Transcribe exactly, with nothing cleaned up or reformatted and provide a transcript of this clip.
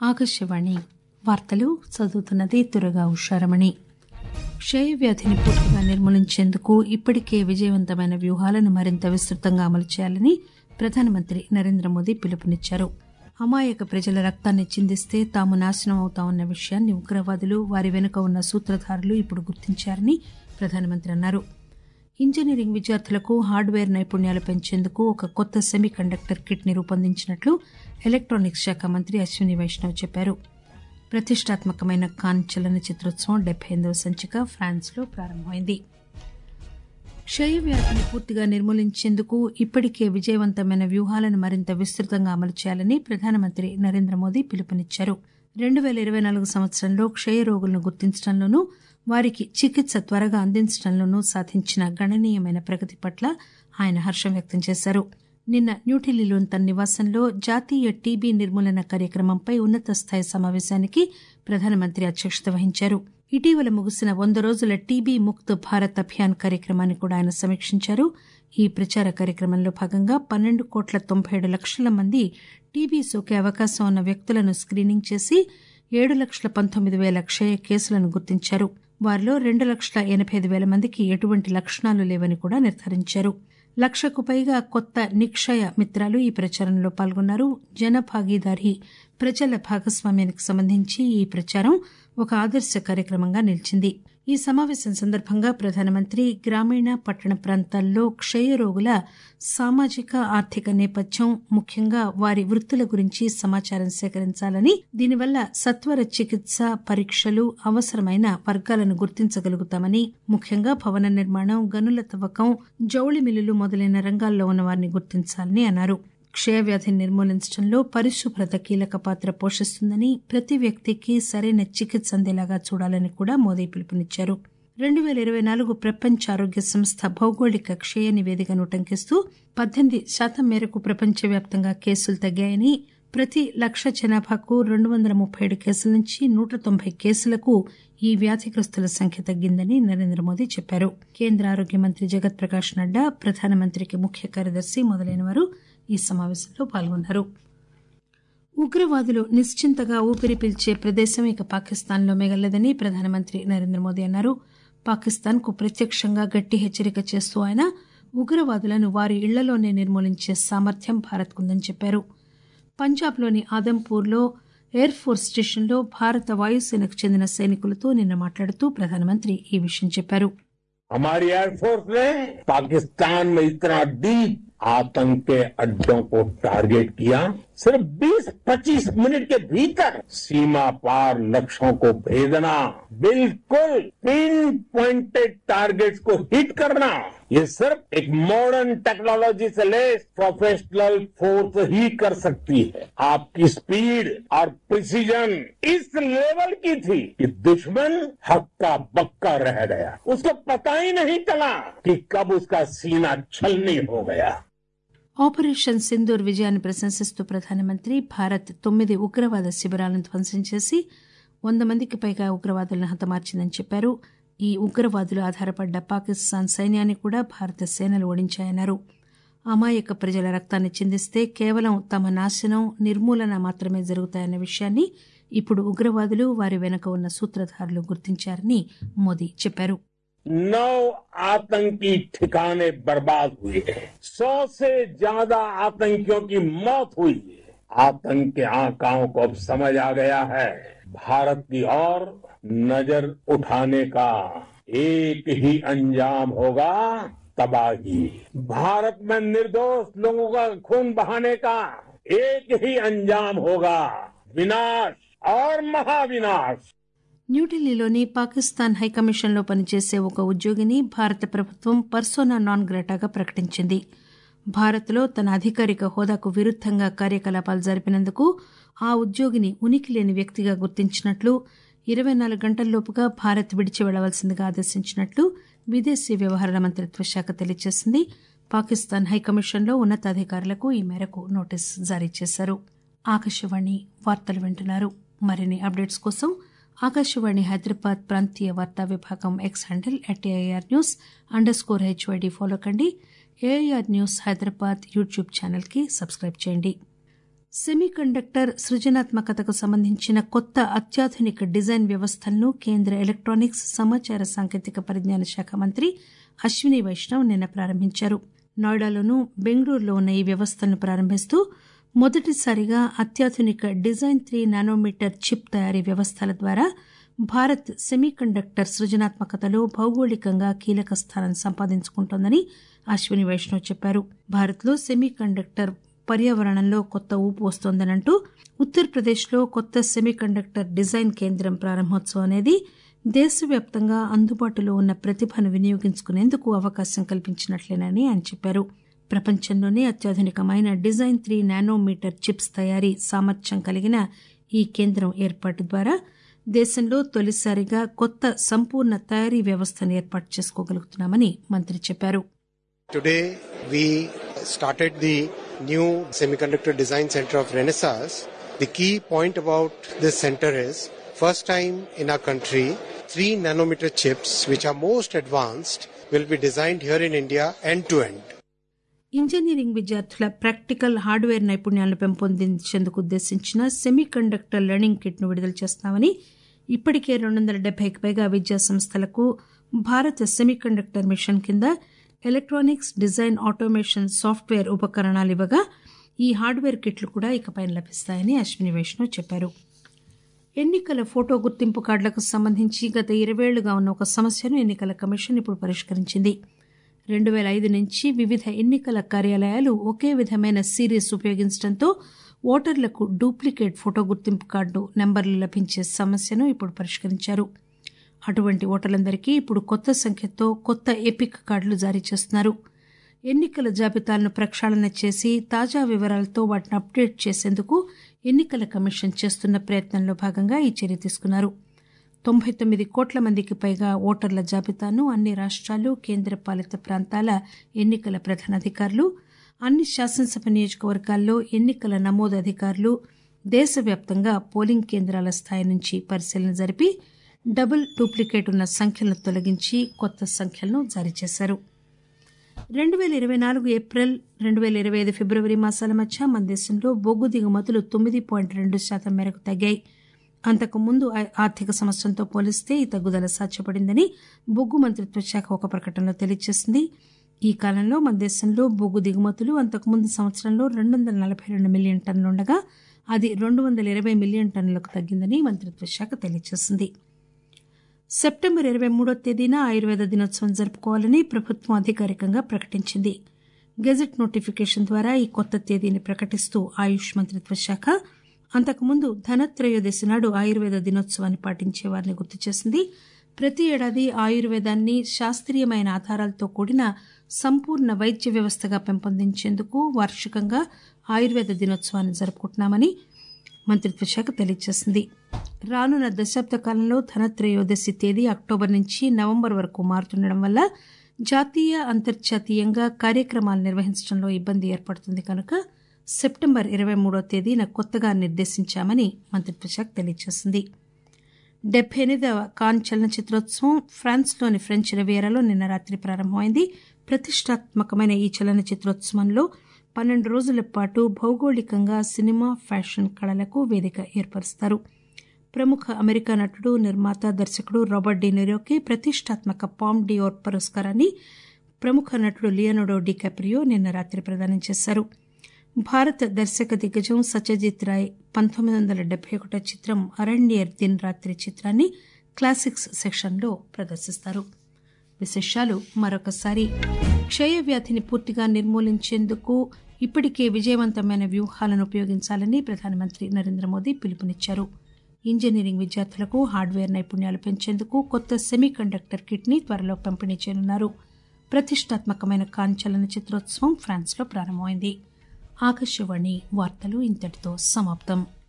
ఆకాశవాణి వార్తలు చదువుతున్నది దుర్గా ఉషారమణి. క్షయవ్యాధిని పూర్తిగా నిర్మూలించేందుకు ఇప్పటికే విజయవంతమైన వ్యూహాలను మరింత విస్తృతంగా అమలు చేయాలని ప్రధానమంత్రి నరేంద్ర మోదీ పిలుపునిచ్చారు. అమాయక ప్రజల రక్తాన్ని చిందిస్తే తాము నాశనం అవుతామన్న విషయాన్ని ఉగ్రవాదులు, వారి వెనుక ఉన్న సూత్రధారులు ఇప్పుడు గుర్తించారని ప్రధానమంత్రి అన్నారు. ఇంజనీరింగ్ విద్యార్థులకు హార్డ్వేర్ నైపుణ్యాలు పెంచేందుకు ఒక కొత్త సెమీ కండక్టర్ కిట్ ని రూపొందించినట్లు ఎలక్టానిక్స్ శాఖ మంత్రి అశ్విని వైష్ణవ్ చెప్పారు. ప్రతిష్టాత్మకమైన కాన్ చలనచిత్రోత్సవం డెబ్బై ఎనిమిదవ సంచిక ఫ్రాన్స్ లో ప్రారంభమైంది. క్షయవ్యాధిని పూర్తిగా నిర్మూలించేందుకు ఇప్పటికే విజయవంతమైన వ్యూహాలను మరింత విస్తృతంగా అమలు చేయాలని ప్రధానమంత్రి నరేంద్ర మోదీ పిలుపునిచ్చారు. రెండు పేల ఇరవై నాలుగు సంవత్సరంలో క్షయ రోగులను గుర్తించడంలోనూ వారికి చికిత్స త్వరగా అందించడంలోనూ సాధించిన గణనీయమైన ప్రగతి పట్ల ఆయన హర్షం వ్యక్తం చేశారు. నిన్న న్యూఢిల్లీలోని తన నివాసంలో జాతీయ టీబీ నిర్మూలన కార్యక్రమంపై ఉన్నత స్థాయి సమావేశానికి ప్రధానమంత్రి అధ్యక్షత వహించారు. ఇటీవల ముగిసిన వంద రోజుల టీబీ ముక్త్ భారత్ అభియాన్ కార్యక్రమాన్ని కూడా ఆయన సమీక్షించారు. ఈ ప్రచార కార్యక్రమంలో భాగంగా పన్నెండు కోట్ల తొంభై ఏడు లక్షల మంది టీబీ సోకే అవకాశం ఉన్న వ్యక్తులను స్కీనింగ్ చేసి ఏడు లక్షల పంతొమ్మిది పేల క్షయ కేసులను గుర్తించారు. వారిలో రెండు లక్షల ఎనబై ఐదు పేల మందికి ఎటువంటి లక్షణాలు లేవని కూడా నిర్ధారించారు. లక్షకు పైగా కొత్త నిక్షయ మిత్రాలు ఈ ప్రచారంలో పాల్గొన్నారు. జన భాగీదారీ ప్రజల భాగస్వామ్యానికి సంబంధించి ఈ ప్రచారం ఒక ఆదర్శ కార్యక్రమంగా నిలిచింది. ఈ సమావేశం సందర్భంగా ప్రధానమంత్రి గ్రామీణ, పట్టణ ప్రాంతాల్లో క్షయ రోగుల సామాజిక, ఆర్థిక నేపథ్యం, ముఖ్యంగా వారి వృత్తుల గురించి సమాచారం సేకరించాలని, దీనివల్ల సత్వర చికిత్స, పరీక్షలు అవసరమైన వర్గాలను గుర్తించగలుగుతామని, ముఖ్యంగా భవన నిర్మాణం, గనుల తవ్వకం, జౌళి మిల్లులు మొదలైన రంగాల్లో ఉన్న వారిని గుర్తించాలని అన్నారు. క్షయవ్యాధిని నిర్మూలించడంలో పరిశుభ్రత కీలక పాత్ర పోషిస్తుందని, ప్రతి వ్యక్తికి సరైన చికిత్స అందేలాగా చూడాలని కూడా మోదీ పిలుపునిచ్చారు. రెండు పేల ఇరవై నాలుగు ప్రపంచ ఆరోగ్య సంస్థ భౌగోళిక క్షయ నివేదికను ఉటంకిస్తూ పద్దెనిమిది శాతం మేరకు ప్రపంచవ్యాప్తంగా కేసులు తగ్గాయని, ప్రతి లక్ష జనాభాకు రెండు వందల ముప్పై ఏడు కేసుల నుంచి నూట తొంభై కేసులకు ఈ వ్యాధిగ్రస్తుల సంఖ్య తగ్గిందని నరేంద్ర మోదీ చెప్పారు. కేంద్ర ఆరోగ్య మంత్రి జగత్ ప్రకాష్ నడ్డా, ప్రధానమంత్రికి ముఖ్య కార్యదర్శి మొదలైన వారు ఈ సమావేశంలో పాల్గొన్నారు. ఉగ్రవాదులు నిశ్చింతగా ఊపిరి పీల్చే ప్రదేశం ఇక పాకిస్తాన్లో మిగలలేదని ప్రధానమంత్రి నరేంద్ర మోదీ అన్నారు. పాకిస్తాన్ కు ప్రత్యక్షంగా గట్టి హెచ్చరిక చేస్తూ ఆయన ఉగ్రవాదులను వారి ఇళ్లలోనే నిర్మూలించే సామర్థ్యం భారత్ కుందని చెప్పారు. పంజాబ్లోని ఆదంపూర్లో ఎయిర్ ఫోర్స్ స్టేషన్లో భారత వాయుసేనకు చెందిన సైనికులతో నిన్న మాట్లాడుతూ ప్రధానమంత్రి ఈ విషయం చెప్పారు. हमारी एयरफोर्स ने पाकिस्तान में इतना डीप आतंक के अड्डों को टारगेट किया, सिर्फ बीस पच्चीस मिनट के भीतर सीमा पार लक्ष्यों को भेदना, बिल्कुल पिन पॉइंटेड टारगेट्स को हिट करना, ये सिर्फ एक मॉडर्न टेक्नोलॉजी से लेस प्रोफेशनल फोर्स ही कर सकती है. आपकी स्पीड और प्रिसीजन इस लेवल की थी कि दुश्मन हक्का बक्का रह गया. उसको पता ही नहीं चला कि कब उसका सीना छलनी हो गया. ఆపరేషన్ సింధూర్ విజయాన్ని ప్రశంసిస్తూ ప్రధానమంత్రి భారత్ తొమ్మిది ఉగ్రవాద శిబిరాలను ధ్వంసం చేసి వంద మందికి పైగా ఉగ్రవాదులను హతమార్చిందని చెప్పారు. ఈ ఉగ్రవాదులు ఆధారపడ్డ పాకిస్తాన్ సైన్యాన్ని కూడా భారత సేనలు ఓడించాయన్నారు. అమాయక ప్రజల రక్తాన్ని చిందిస్తే కేవలం తమ నాశనం, నిర్మూలన మాత్రమే జరుగుతాయన్న విషయాన్ని ఇప్పుడు ఉగ్రవాదులు, వారి వెనుక ఉన్న సూత్రధారులు గుర్తించారని మోదీ చెప్పారు. नौ आतंकी ठिकाने बर्बाद हुए हैं, सौ से ज्यादा आतंकियों की मौत हुई है. आतंक के आकाओं को अब समझ आ गया है, भारत की ओर नजर उठाने का एक ही अंजाम होगा, तबाही. भारत में निर्दोष लोगों का खून बहाने का एक ही अंजाम होगा, विनाश और महाविनाश. న్యూఢిల్లీలోని పాకిస్తాన్ హైకమిషన్లో పనిచేసే ఒక ఉద్యోగిని భారత ప్రభుత్వం పర్సోనా నాన్ గ్రాటాగా ప్రకటించింది. భారత్లో తన అధికారిక హోదాకు విరుద్దంగా కార్యకలాపాలు జరిపినందుకు ఆ ఉద్యోగిని ఉనికి లేని వ్యక్తిగా గుర్తించినట్లు, ఇరవై నాలుగు గంటల్లోపుగా భారత్ విడిచి వెళ్లవలసిందిగా ఆదేశించినట్లు విదేశీ వ్యవహారాల మంత్రిత్వ శాఖ తెలియజేసింది. పాకిస్తాన్ హైకమిషన్లో ఉన్నతాధికారులకు ఈ మేరకు నోటీసు జారీ చేశారు. ఆకాశవాణి వార్తలు వింటున్నారు. మరిన్ని అప్డేట్స్ కోసం ఆకాశవాణి హైదరాబాద్ ప్రాంతీయ వార్తా విభాగం X handle at AIR news underscore HYD follow కండి. AIR news Hyderabad YouTube channel కి సబ్స్క్రైబ్ చేయండి. సెమీకండక్టర్ సృజనాత్మకతకు సంబంధించిన కొత్త అత్యాధునిక డిజైన్ వ్యవస్థలను కేంద్ర ఎలక్టానిక్స్ సమాచార సాంకేతిక పరిజ్ఞాన శాఖ మంత్రి అశ్విని వైష్ణవ్ నిన్న ప్రారంభించారు. నోయిడాలోనూ బెంగళూరులో ఉన్న ఈ వ్యవస్థలను ప్రారంభిస్తూ మొదటిసారిగా అత్యాధునిక డిజైన్ త్రీ నానోమీటర్ చిప్ తయారీ వ్యవస్థల ద్వారా భారత్ సెమీకండక్టర్ సృజనాత్మకతలో భౌగోళికంగా కీలక స్థానం సంపాదించుకుంటోందని అశ్విని వైష్ణవ్ చెప్పారు. భారత్లో సెమీకండక్టర్ పర్యావరణంలో కొత్త ఊపు వస్తోందనంటూ ఉత్తరప్రదేశ్లో కొత్త సెమీకండక్టర్ డిజైన్ కేంద్రం ప్రారంభోత్సవం అనేది దేశవ్యాప్తంగా అందుబాటులో ఉన్న ప్రతిభను వినియోగించుకునేందుకు అవకాశం కల్పించినట్లేనని ఆయన చెప్పారు. ప్రపంచంలోనే అత్యాధునికమైన డిజైన్ త్రీ నానోమీటర్ చిప్స్ తయారీ సామర్థ్యం కలిగిన ఈ కేంద్రం ఏర్పాటు ద్వారా దేశంలో తొలిసారిగా కొత్త సంపూర్ణ తయారీ వ్యవస్థను ఏర్పాటు చేసుకోగలుగుతున్నామని మంత్రి చెప్పారు. Today we started the new Semiconductor Design Center of Renaissance. The key point about this center is, first time in our country, three nanometer chips which are most advanced will be designed here in India end to end. Engineering విద్యార్థుల practical hardware నైపుణ్యాలను పెంపొందించేందుకు ఉద్దేశించిన semiconductor learning kit ను విడుదల చేస్తామని ఇప్పటికే రెండు వందల డెబ్బైకి పైగా విద్యా సంస్థలకు భారత సెమీకండక్టర్ మిషన్ కింద ఎలక్ట్రానిక్స్ డిజైన్ ఆటోమేషన్ సాఫ్ట్వేర్ ఉపకరణాలు ఇవ్వగా ఈ హార్డ్వేర్ కిట్లు కూడా ఇకపై లభిస్తాయని అశ్విని వైష్ణవ్ చెప్పారు. ఎన్నికల ఫోటో గుర్తింపు కార్డులకు సంబంధించి గత ఇరవేళ్లుగా ఉన్న ఒక సమస్యను ఎన్నికల కమిషన్ ఇప్పుడు పరిష్కరించింది. రెండు పేల ఐదు నుంచి వివిధ ఎన్నికల కార్యాలయాలు ఒకే విధమైన సిరీస్ ఉపయోగించడంతో ఓటర్లకు డూప్లికేట్ ఫోటో గుర్తింపు కార్డు నెంబర్లు లభించే సమస్యను ఇప్పుడు పరిష్కరించారు. అటువంటి ఓటర్లందరికీ ఇప్పుడు కొత్త సంఖ్యతో కొత్త ఎపిక్ కార్డులు జారీ చేస్తున్నారు. ఎన్నికల జాబితాలను ప్రక్షాళన చేసి తాజా వివరాలతో వాటిని అప్డేట్ చేసేందుకు ఎన్నికల కమిషన్ చేస్తున్న ప్రయత్నంలో భాగంగా ఈ చర్య తీసుకున్నారు. తొంభై తొమ్మిది కోట్ల మందికి పైగా ఓటర్ల జాబితాను అన్ని రాష్ట్రాలు కేంద్రపాలిత ప్రాంతాల ఎన్నికల ప్రధానాధికారులు, అన్ని శాసనసభ నియోజకవర్గాల్లో ఎన్నికల నమోదు అధికారులు దేశవ్యాప్తంగా పోలింగ్ కేంద్రాల స్థాయి నుంచి పరిశీలన జరిపి డబుల్ డూప్లికేట్ ఉన్న సంఖ్యలను తొలగించి కొత్త సంఖ్యలను జారీ చేశారు. రెండు పేల ఇరవై నాలుగు ఏప్రిల్ రెండు పేల ఇరవై ఐదు ఫిబ్రవరి మాసాల మధ్య మన దేశంలో బొగ్గు దిగుమతులు తొమ్మిది పాయింట్ రెండు శాతం మేరకు తగ్గాయి. అంతకు ముందు ఆర్థిక సంవత్సరంతో పోలిస్తే ఈ తగ్గుదల సాధ్యపడిందని బొగ్గు మంత్రిత్వ శాఖ ఒక ప్రకటనలో తెలియజేసింది. ఈ కాలంలో మన దేశంలో బొగ్గు దిగుమతులు అంతకుముందు సంవత్సరంలో రెండు వందల నలభై రెండు మిలియన్ టన్నులుండగా అది రెండు వందల ఇరవై మిలియన్ టన్నులకు తగ్గిందని మంత్రిత్వ శాఖ తెలియజేసింది. సెప్టెంబర్ ఇరవై మూడో తేదీన ఆయుర్వేద దినోత్సవం జరుపుకోవాలని ప్రభుత్వం అధికారికంగా ప్రకటించింది. గెజెట్ నోటిఫికేషన్ ద్వారా ఈ కొత్త తేదీని ప్రకటిస్తూ ఆయుష్ మంత్రిత్వ శాఖ అంతకుముందు ధనత్రయోదశి నాడు ఆయుర్వేద దినోత్సవాన్ని పాటించే వారిని గుర్తు చేసింది. ప్రతి ఏడాది ఆయుర్వేదాన్ని శాస్త్రీయమైన ఆధారాలతో కూడిన సంపూర్ణ వైద్య వ్యవస్థగా పెంపొందించేందుకు వార్షికంగా ఆయుర్వేద దినోత్సవాన్ని జరుపుకుంటున్నామని మంత్రిత్వ శాఖ తెలియజేసింది. రానున్న దశాబ్ద కాలంలో ధనత్రయోదశి తేదీ అక్టోబర్ నుంచి నవంబర్ వరకు మారుతుండడం వల్ల జాతీయ అంతర్జాతీయంగా కార్యక్రమాలు నిర్వహించడంలో ఇబ్బంది ఏర్పడుతుంది కనుక సెప్టెంబర్ ఇరవై మూడో తేదీన కొత్తగా నిర్దేశించామని మంత్రిత్వ శాఖ తెలియజేసింది. డెబ్బై ఎనిమిదవ కాన్ చలనచిత్రోత్సవం ఫ్రాన్స్లోని ఫ్రెంచ్ రివియరాలో నిన్న రాత్రి ప్రారంభమైంది. ప్రతిష్టాత్మకమైన ఈ చలనచిత్రోత్సవంలో పన్నెండు రోజుల పాటు భౌగోళికంగా సినిమా, ఫ్యాషన్ కళలకు వేదిక ఏర్పరుస్తారు. ప్రముఖ అమెరికా నటుడు, నిర్మాత, దర్శకుడు రాబర్ట్ డినిరోకి ప్రతిష్టాత్మక పామ్ డియోర్ పురస్కారాన్ని ప్రముఖ నటుడు లియోనార్డో డికాప్రియో నిన్న రాత్రి ప్రదానం చేశారు. భారత దర్శక దిగ్గజం సత్యజిత్ రాయ్ పంతొమ్మిది వందల డెబ్బై ఒకటో చిత్రం అరణ్యర్ దిన్ రాత్రి చిత్రాన్ని క్లాసిక్స్ సెక్షన్లో ప్రదర్శిస్తారు. విశేషాలు మరొకసారి. క్షయ వ్యాధిని పూర్తిగా నిర్మూలించేందుకు ఇప్పటికే విజయవంతమైన వ్యూహాలను ఉపయోగించాలని ప్రధానమంత్రి నరేంద్ర మోదీ పిలుపునిచ్చారు. ఇంజనీరింగ్ విద్యార్థులకు హార్డ్వేర్ నైపుణ్యాలు పెంచేందుకు కొత్త సెమీకండక్టర్ కిట్ ని త్వరలో పంపిణీ చేయనున్నారు. ప్రతిష్టాత్మకమైన కాన్ చలనచిత్రోత్సవం ఫ్రాన్స్లో ప్రారంభమైంది. ఆకాశవాణి వార్తలు ఇంతటితో సమాప్తం.